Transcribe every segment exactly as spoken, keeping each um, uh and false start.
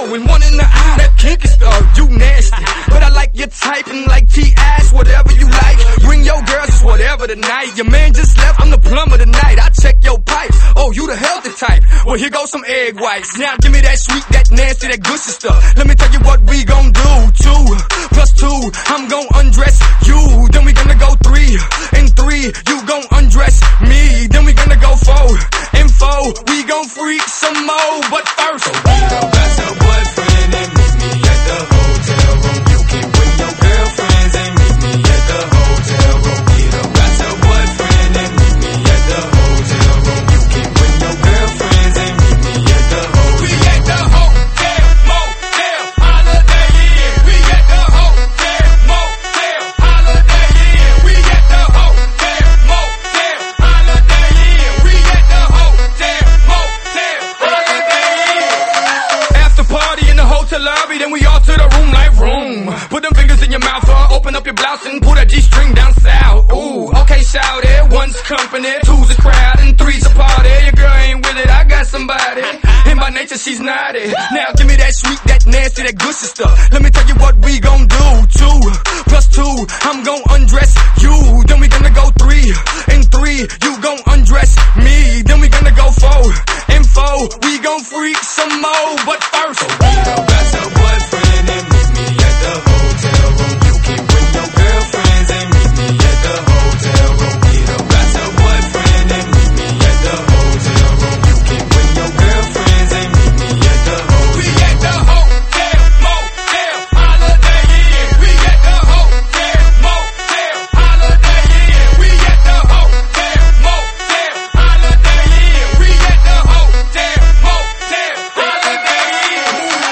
and one in the eye. That kinky stuff, you nasty. But I like your type and like T-ass, whatever you like. Bring your girls, it's whatever tonight. Your man just left, I'm the plumber tonight. I check your pipes, oh, you the healthy type. Well, here goes some egg whites. Now give me that sweet, that nasty, that gushy stuff. Let me tell you what we gon' do. Two plus two, I'm gon' undress you. Then we gonna go three and three, you gon' undress me. Then we gonna go four and four, we gon' freak some more. But first, so we gon' got your boyfriend and meet me at the hotel room. You can bring your girlfriends and meet me at the hotel room. We done got your boyfriend and meet me at the hotel room. You can bring your girlfriends and meet me at the hotel. We at the hotel, motel, holiday inn. We at the hotel, motel, holiday inn. We at the hotel, motel, holiday inn. We at the hotel, motel, holiday inn. After party in the hotel lobby, then we all to the room like room. Put them fingers in your mouth, uh, open up your blouse and pull that G-string down south. Ooh, okay, shout it. One's company, two's a crowd, and three's a party. Your girl ain't with it, I got somebody. And by nature, she's naughty. Now give me that sweet, that nasty, that gushy stuff. Let me tell you what we gon' do. Two plus two, I'm gon' undress you. Then we gonna go three and three, you gon' undress me. Then we gonna go four and four, we gon' freak some more. But first, so we gon' got your boyfriend and meet me at the hotel room. You can bring your girlfriends and meet me at the hotel room. We done got your boyfriend and meet me at the hotel room. You can bring your girlfriends and meet me at the hotel. We at the hotel, motel, holiday inn. We at the hotel, motel, holiday inn. We at the hotel, motel, holiday inn. We at the hotel, motel, holiday inn.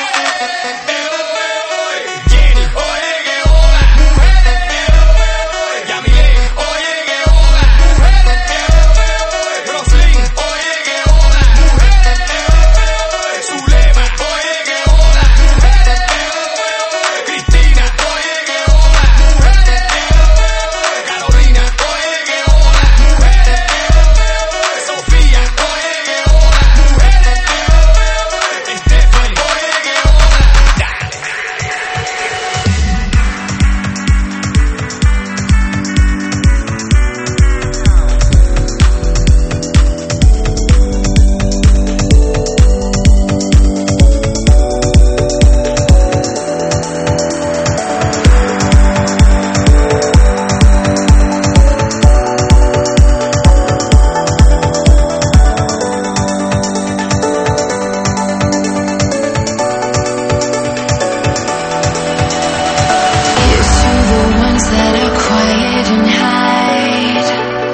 Jenny, oye que hola. Yamile, oye que hola. Roslyn, oye que hola. Zulema, oye que hola. Cristina, oye que hola. Carolina, oye que hola. Sofía, oye que hola. Stephanie, oye que hola. Here's to the ones that are quiet and hide.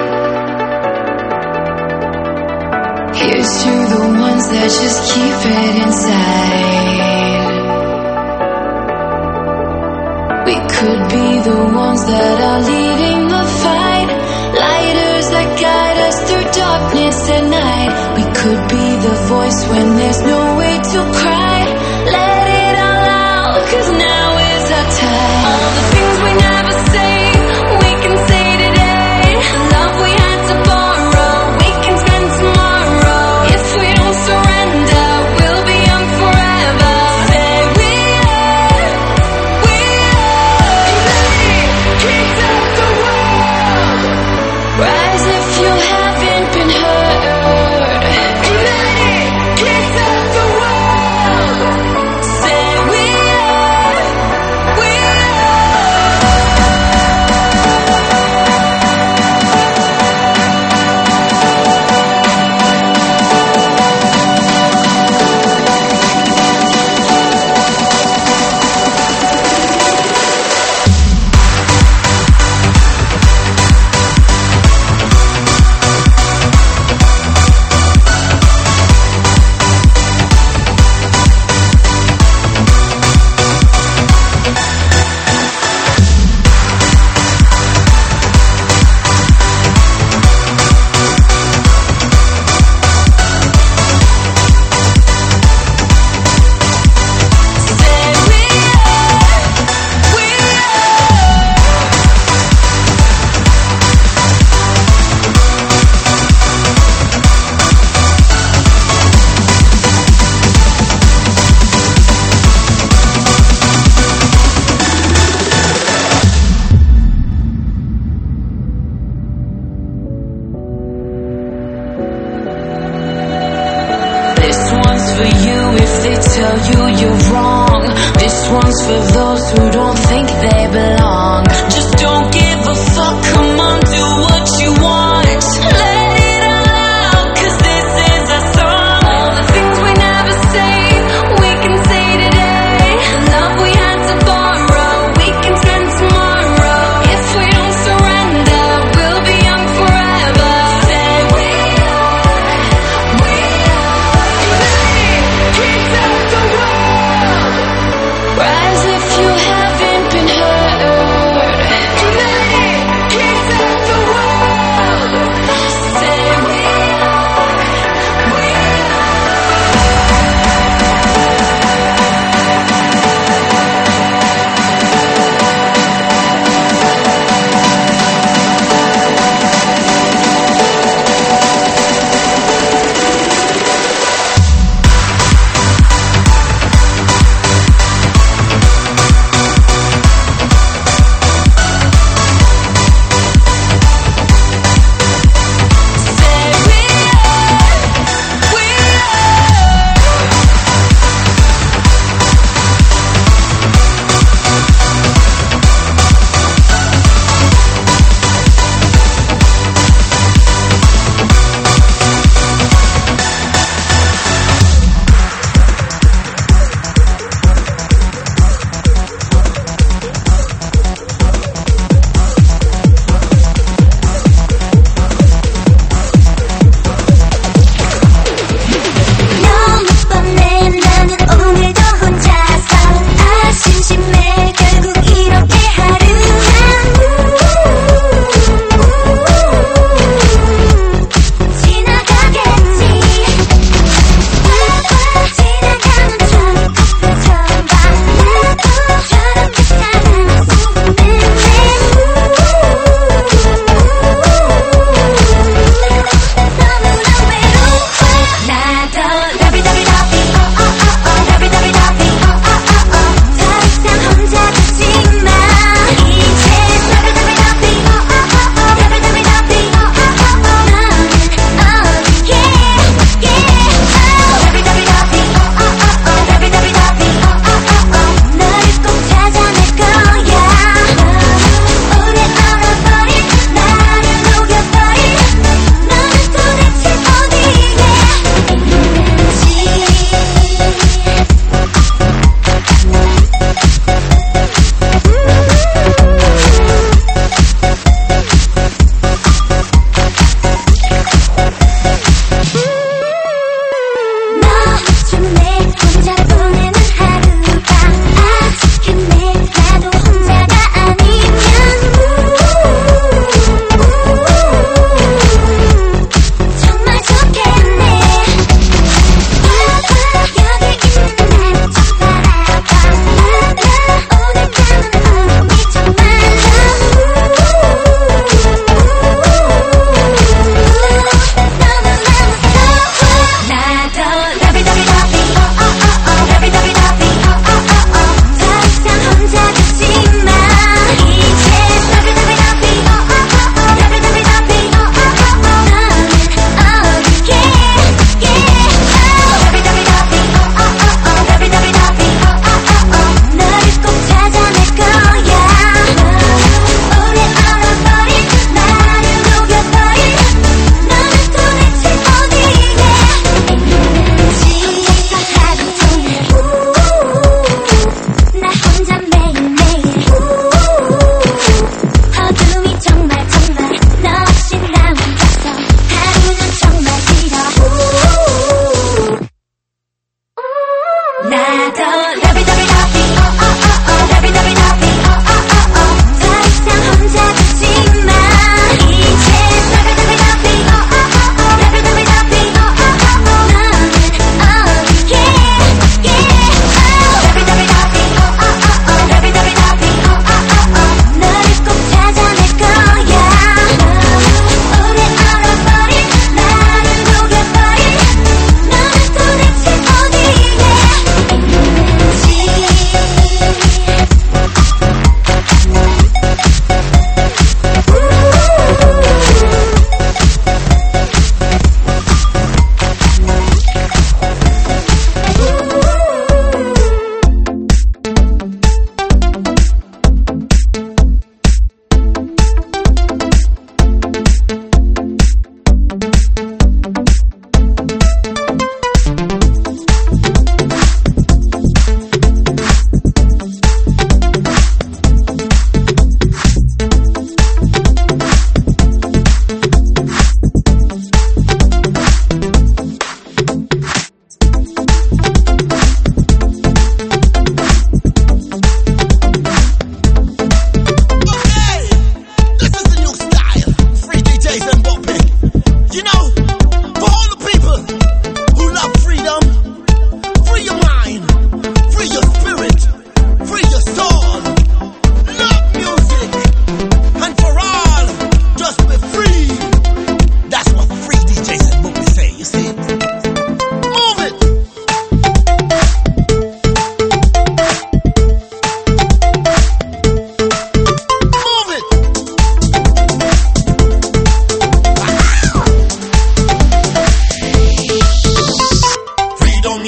Here's to the ones that just keep it inside. We could be the ones that are leading the fight, lighters that guide us through darkness at night. We could be the voice when there's no way to cry. Let it all out, 'cause now is our time. All the things we never say, we can say today. Love we had to borrow, we can spend tomorrow. If we don't surrender, we'll be young forever. Say we are, we are united, kids of the world. Rise if you haven't been heard. United, kids of the world. for you if they tell you you're wrong. This one's for those who don't think they belong. Just don't give a fuck, come on, do what you want. Let it all out, cause this is our song. All the things we never say, we can say today. The love we had to borrow, we can spend tomorrow. If we don't surrender, we'll be young forever. Say we are, we are kids of the world. Rise if you haven't been heard. United kids of the world. Say we are, we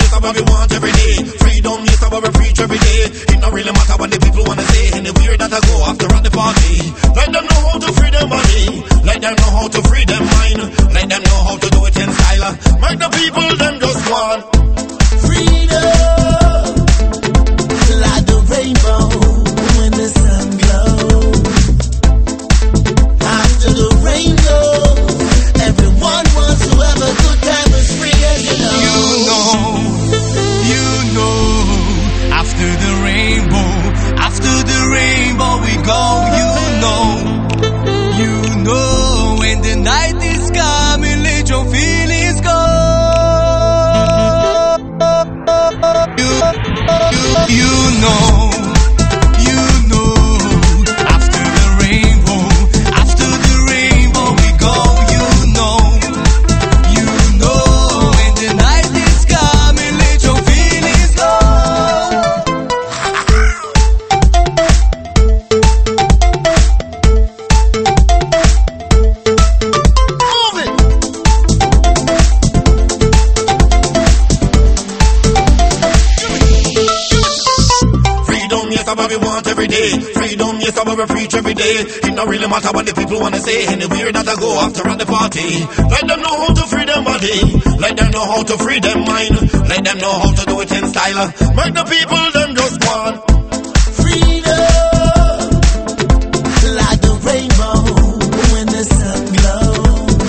yes, what we want every day. Freedom, yes, what we preach every day. It don't really matter what the people wanna say. Anywhere that I go after at the party, let them know how to free their body. Let them know how to free their mind. Let them know how to do it in style. Make the people them just want freedom, like the rainbow when the sun glows. After the rain goes, everyone wants to have a good time as free as you know. You know, you know, after the rainbow, after the rainbow we go, you know, you know, when the night is coming, let your feelings go. You, you, you know. It don't really matter what the people wanna say. Anywhere that I go after at the party, let them know how to free their body. Let them know how to free their mind. Let them know how to do it in style. Make the people them just want freedom, like the rainbow when the sun glows.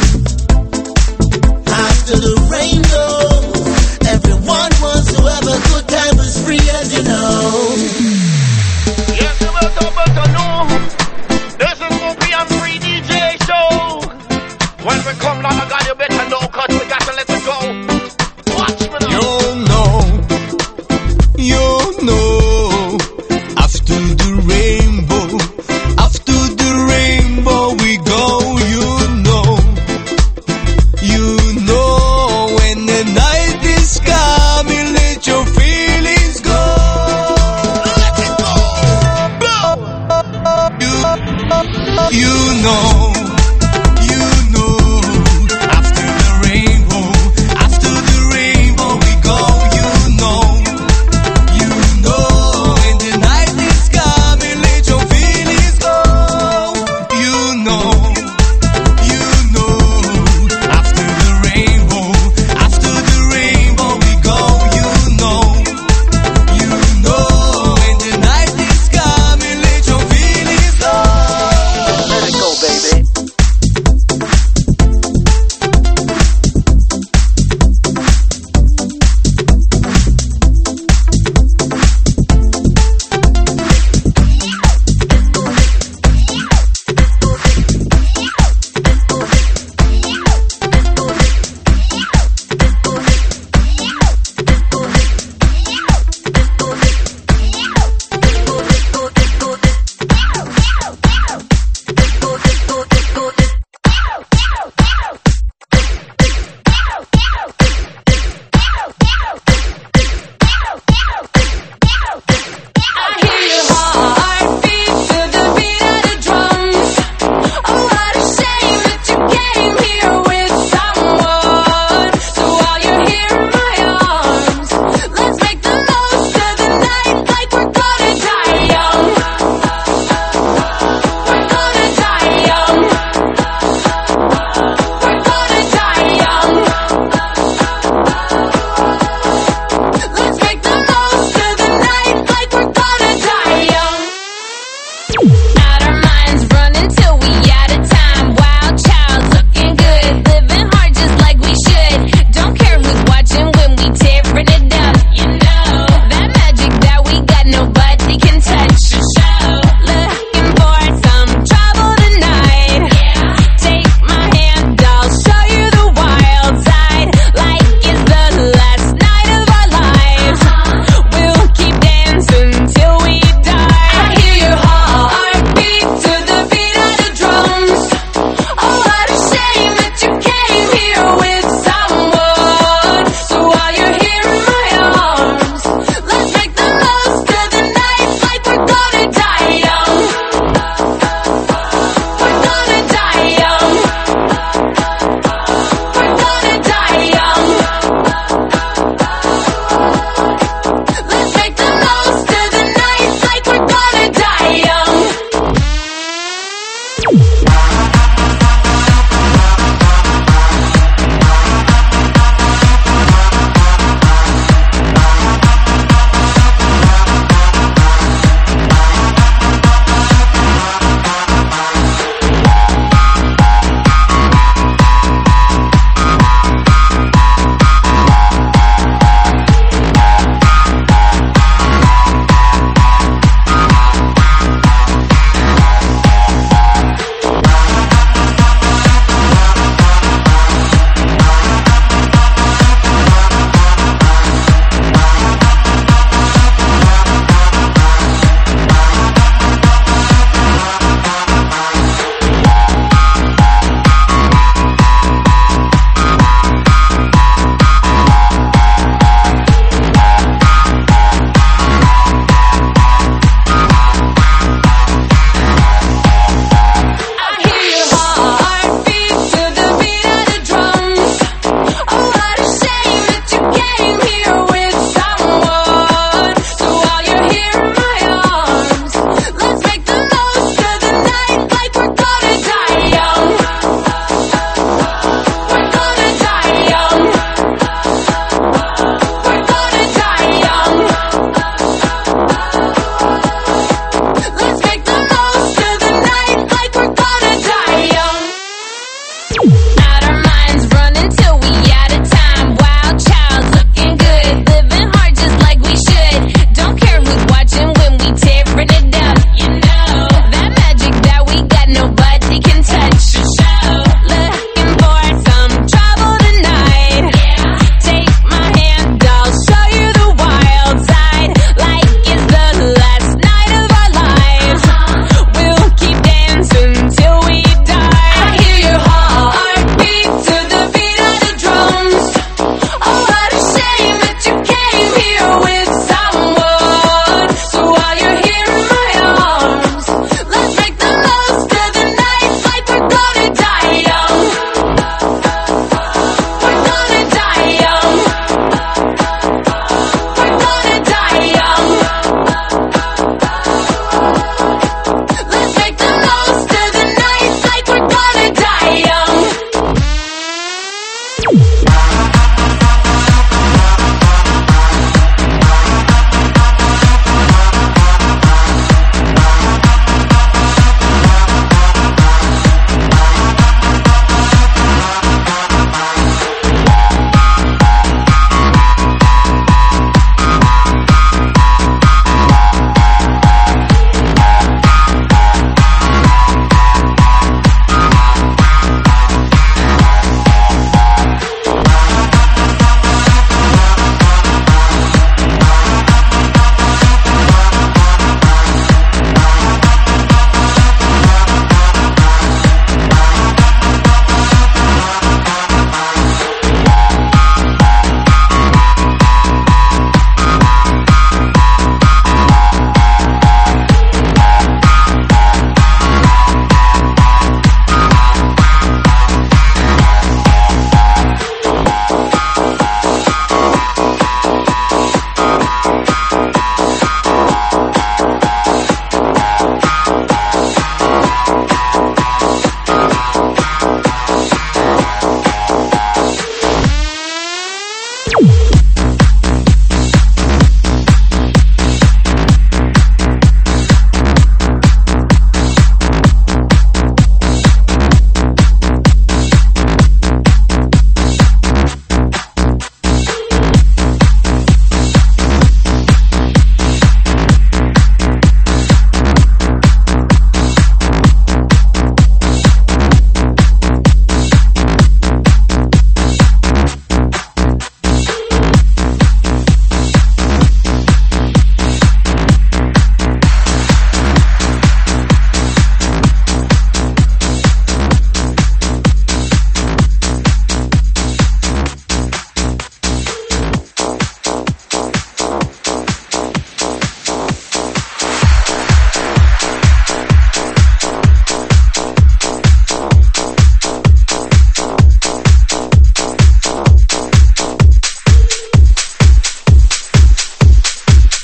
After the rain goes, everyone wants to have a good time as free as you know. Yes, you will talk about the know. This is Movie and Free D J show. When we come, Lord of God, you better know, cause we got to let it go. Watch me now. You know, you know,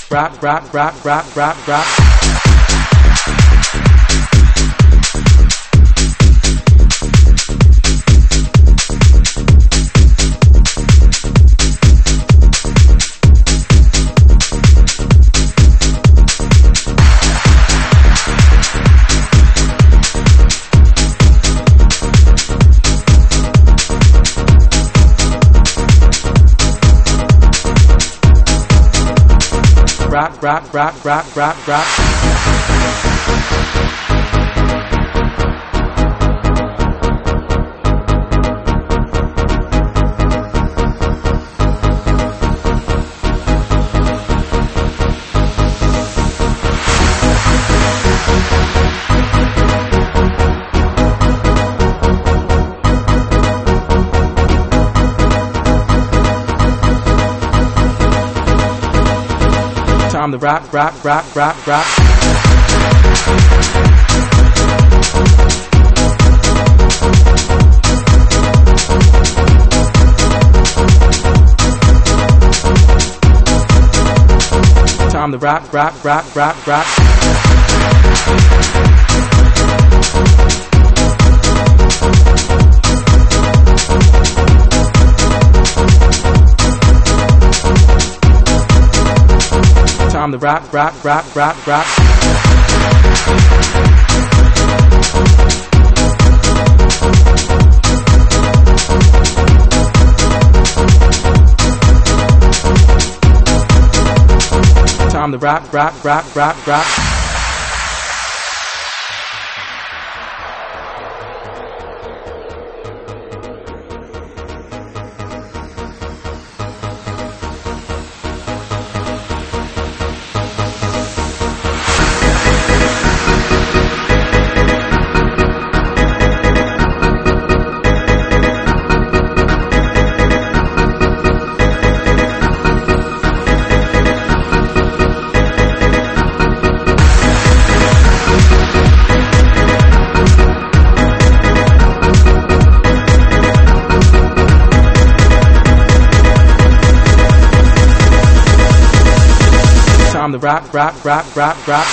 Rap, rap, rap, rap, rap, rap. Rap, rap, rap, rap, rap, rap. Time to rap, rap, rap, rap, rap. Time to rap, rap, rap, rap, rap. Time to rap, rap, rap, rap, rap. Time to rap, rap, rap, rap, rap. Time to rap, rap, rap, rap, rap.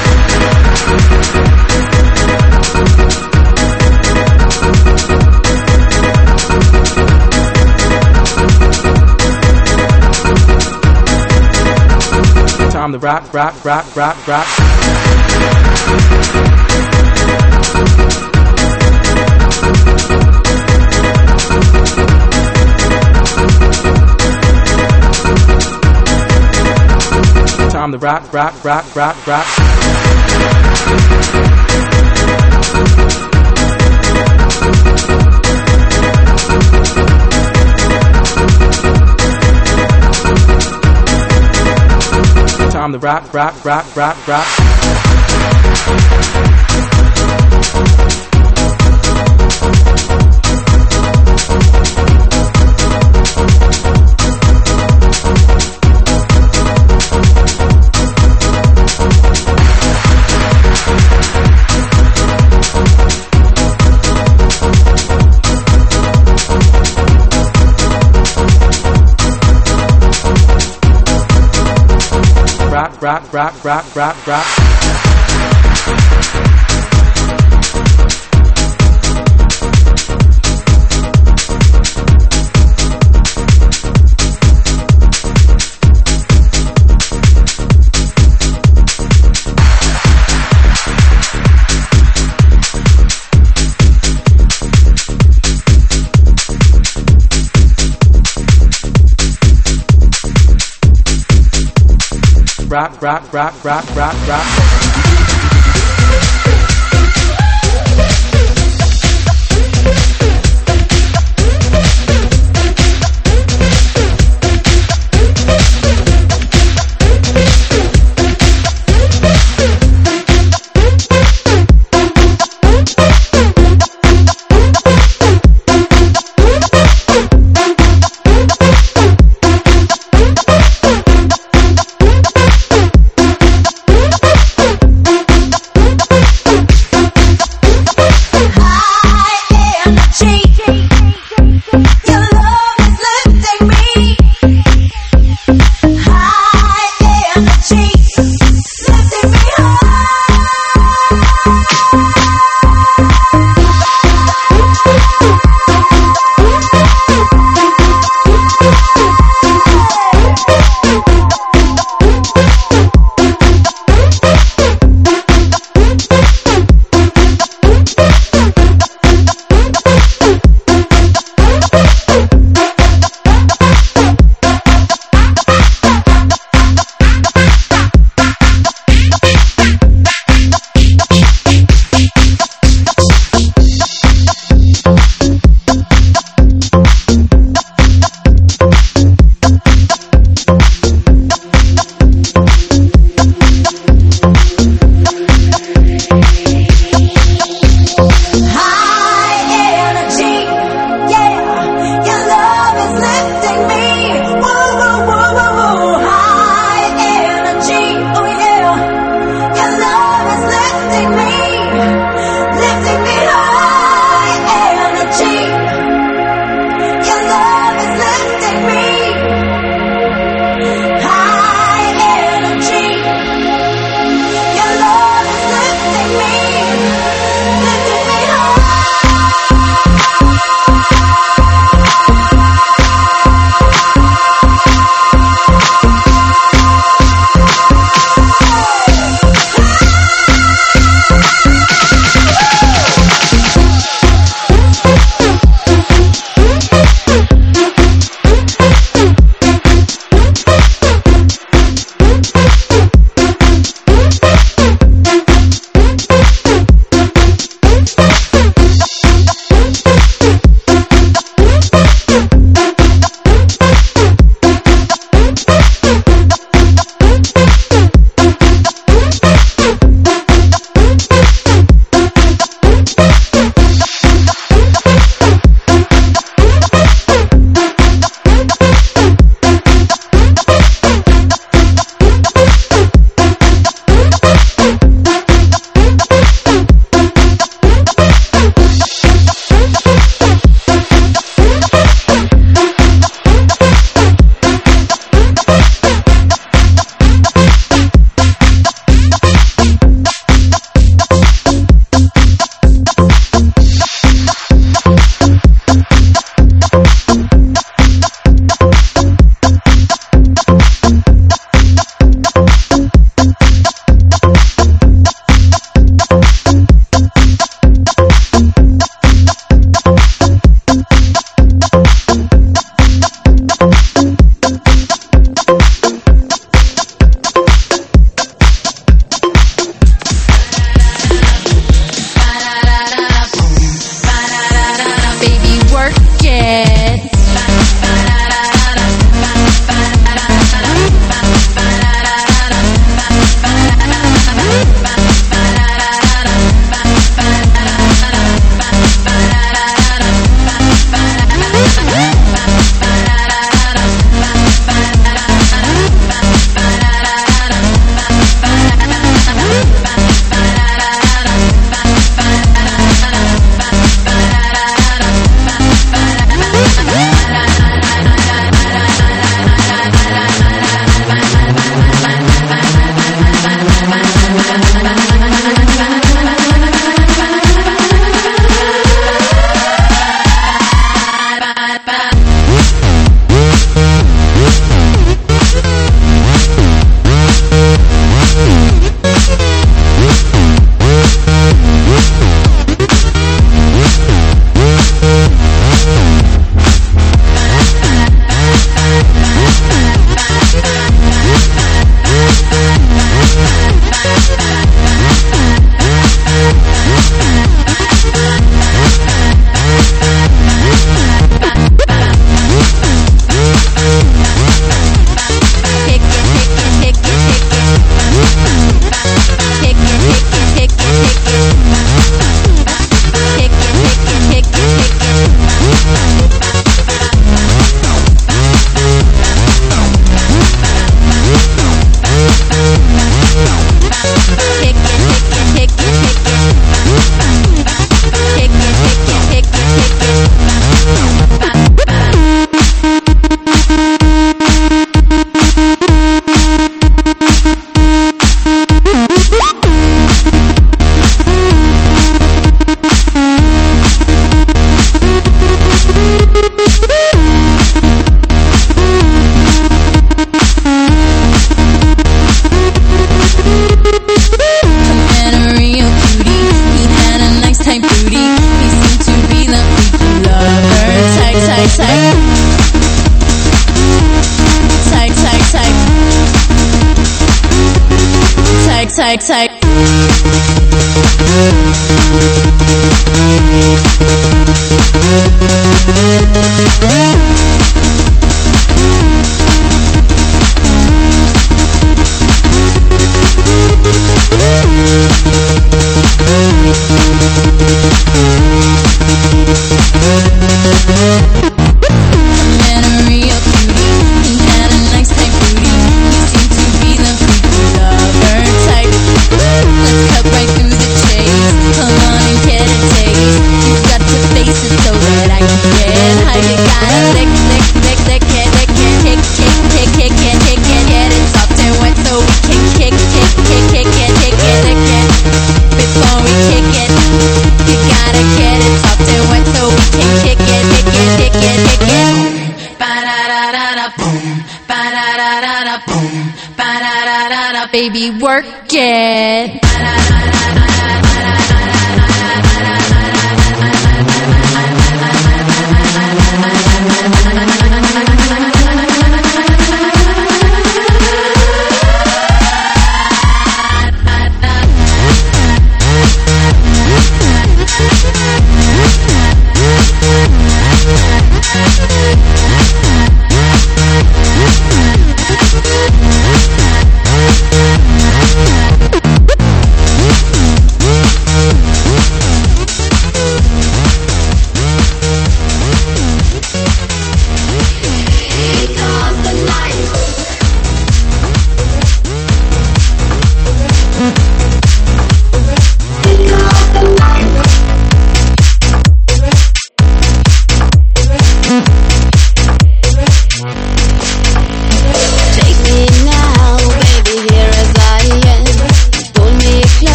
Time to rap, rap, rap, rap, rap. Time to rap, rap, rap, rap, rap. Time to rap, rap, rap, rap, rap. Rap, rap, rap, rap, rap, rap. Rap, rap, rap, rap, rap, rap. tight, tight, tight. Baby, work it.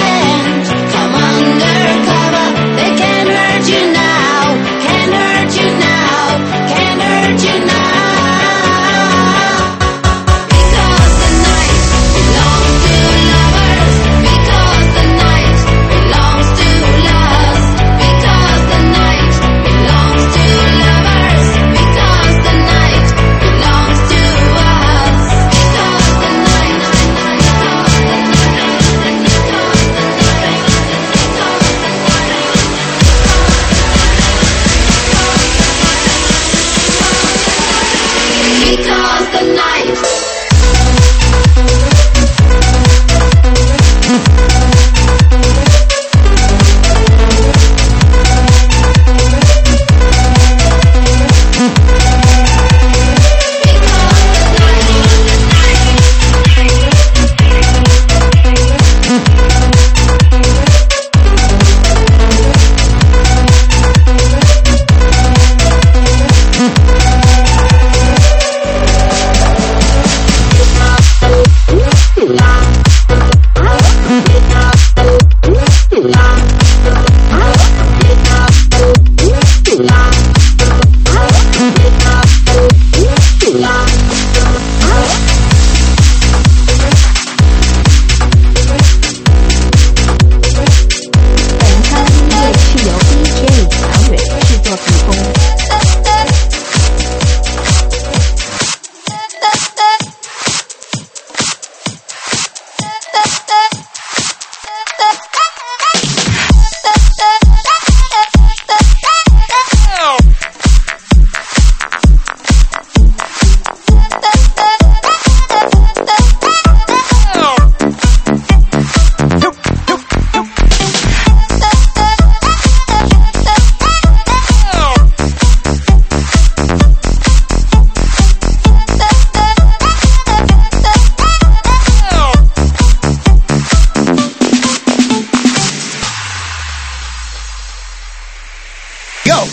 Can't hurt you go.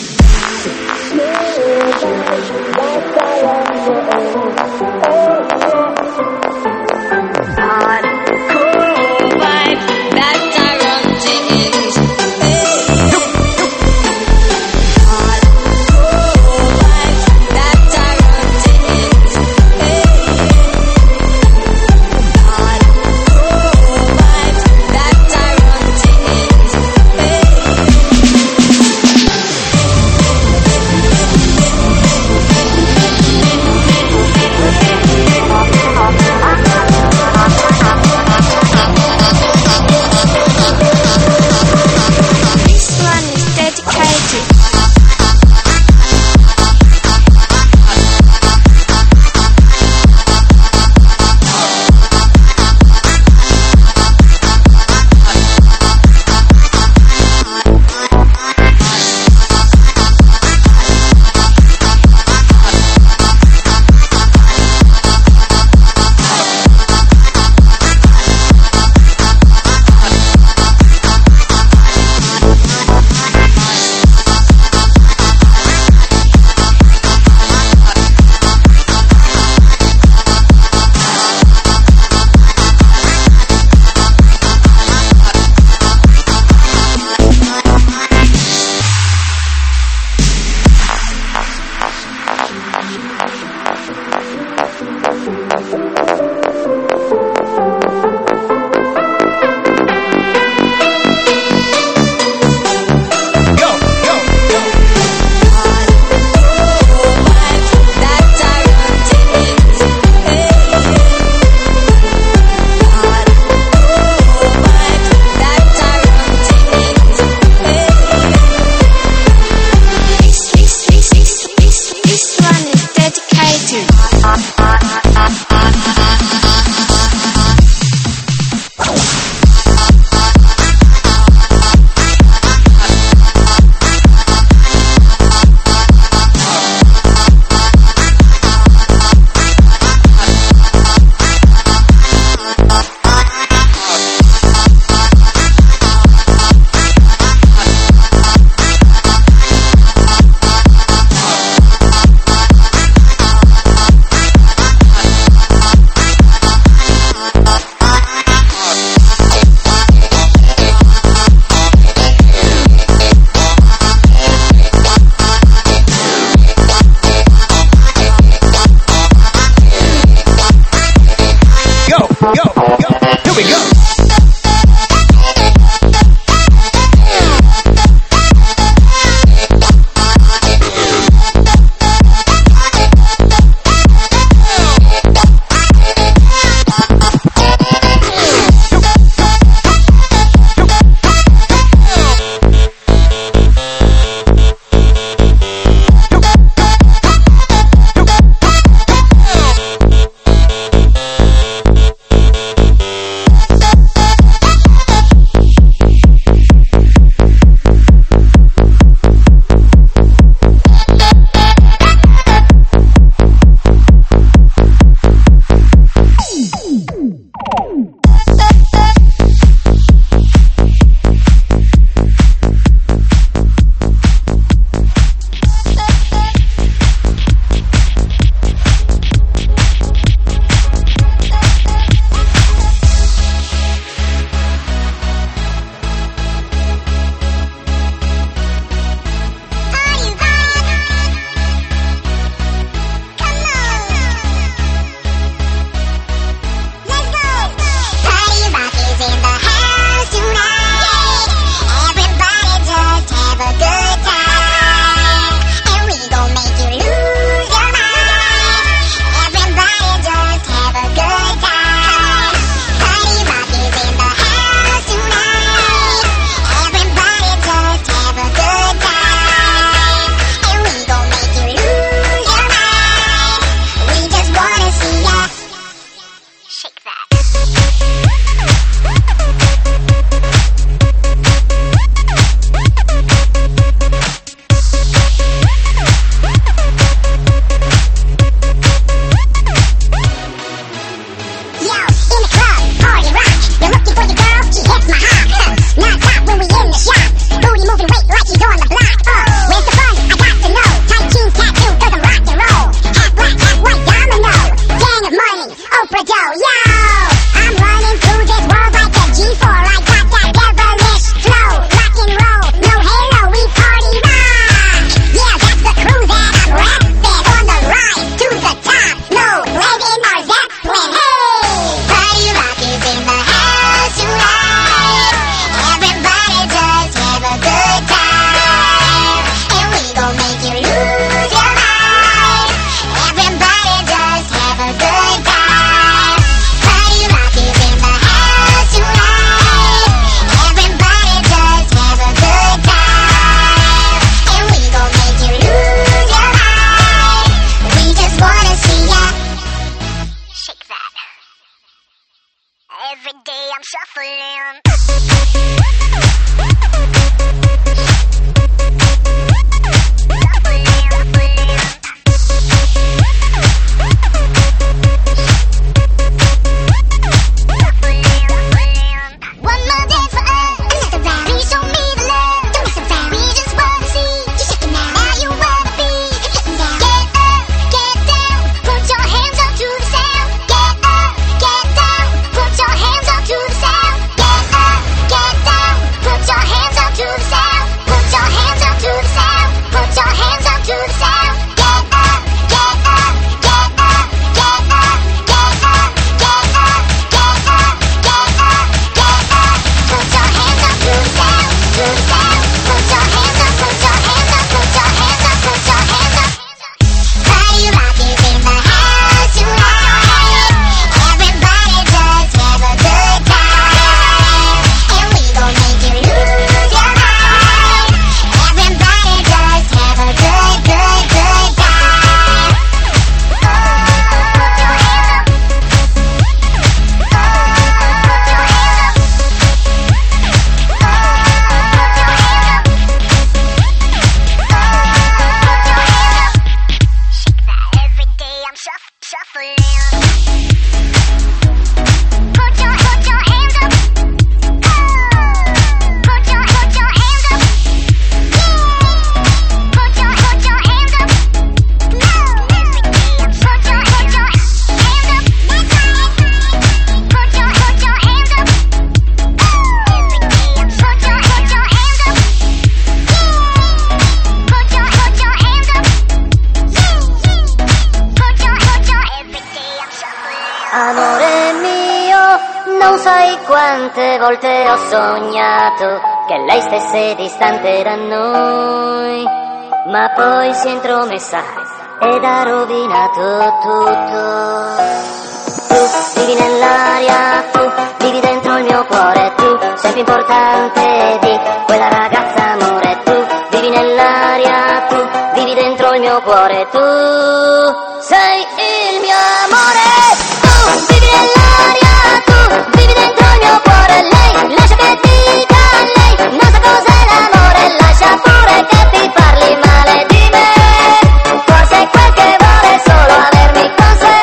Quante volte ho sognato che lei stesse distante da noi, ma poi si è intromessa ed ha rovinato tutto. Tu vivi nell'aria, tu vivi dentro il mio cuore, tu sei più importante di quella ragazza amore. Tu vivi nell'aria, tu vivi dentro il mio cuore, tu sei il mio amore. Tu vivi nell'aria, tu vivi dentro il mio cuore. Lei, lascia che dica, lei non sa cos'è l'amore. Lascia pure che ti parli male di me, forse quel che vuole è solo avermi con sé.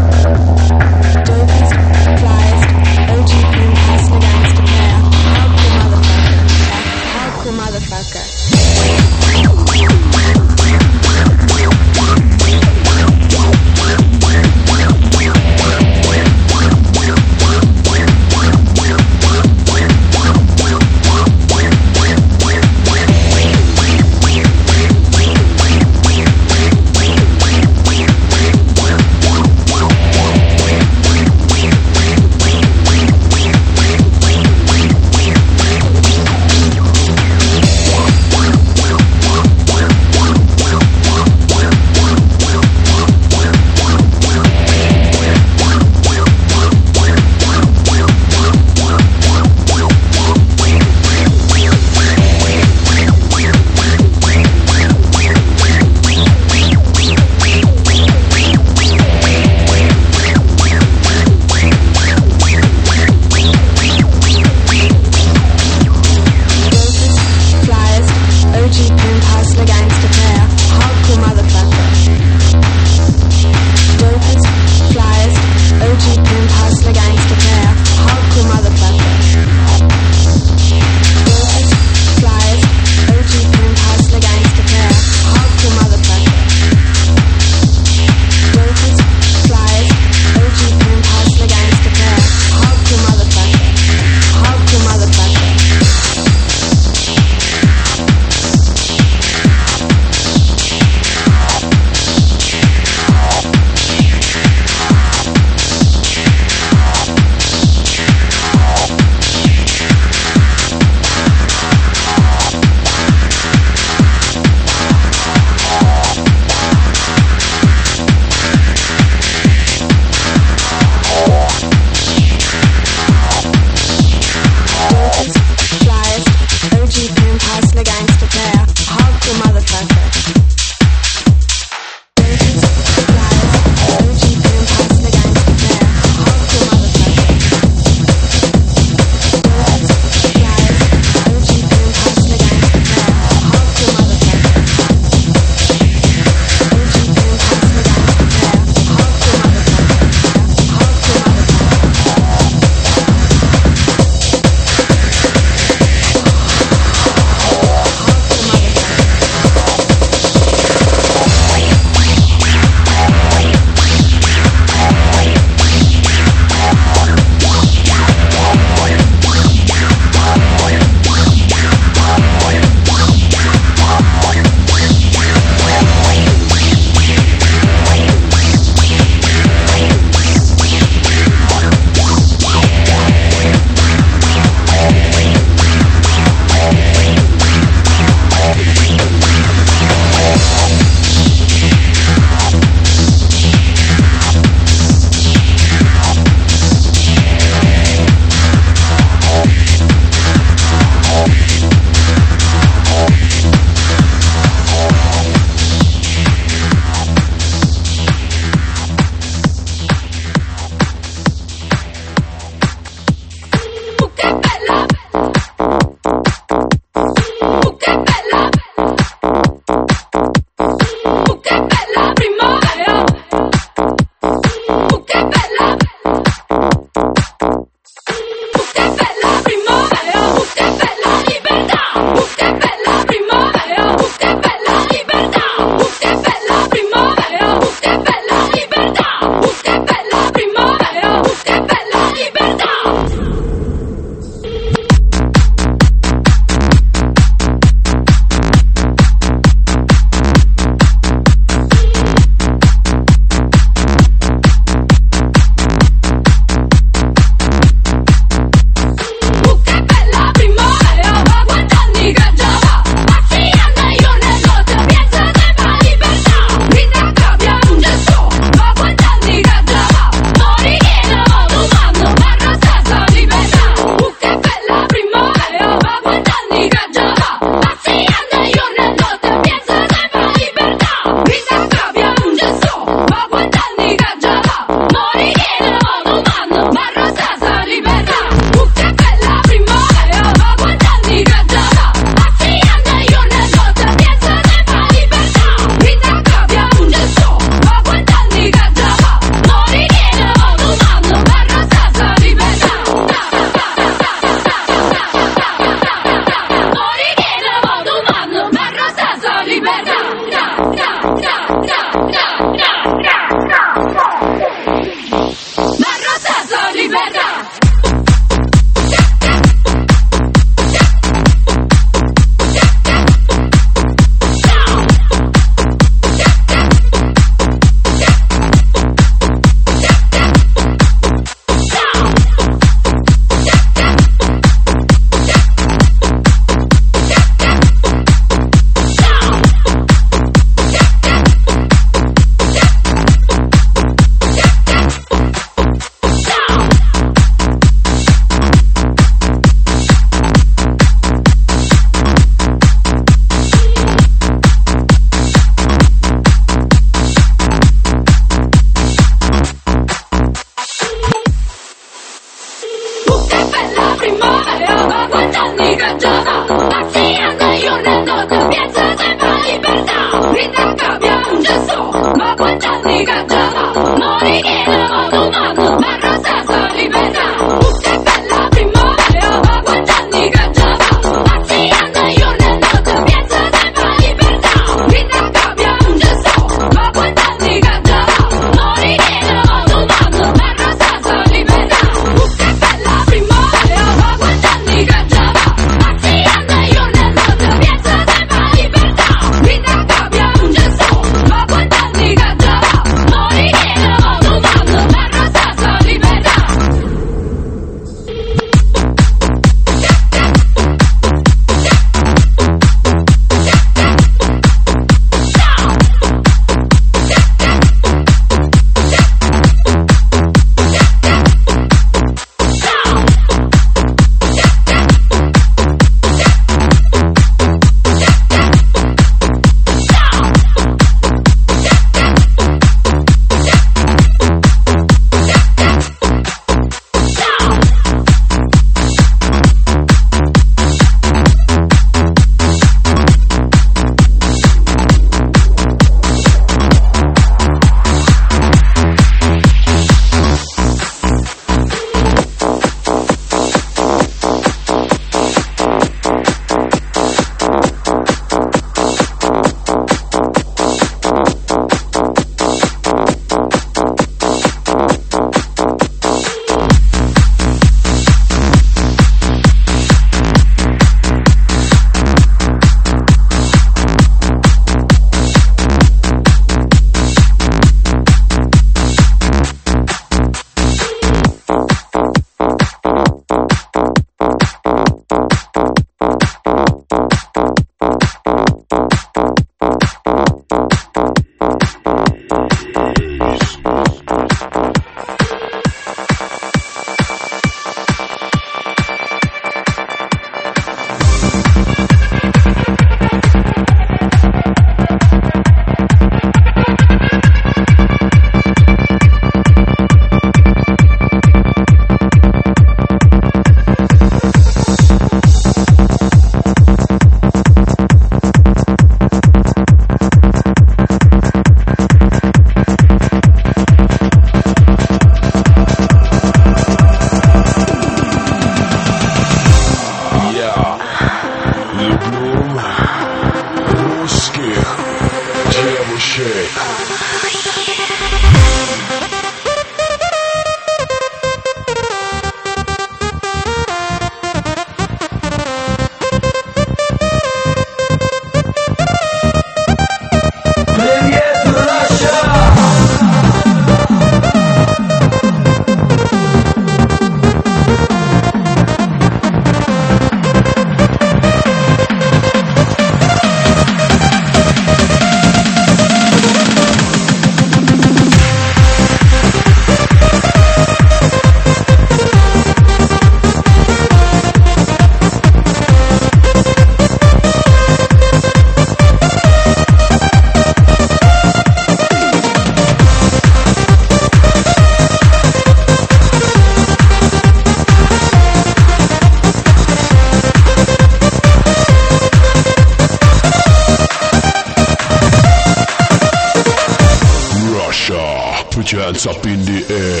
Put your hands up in the air.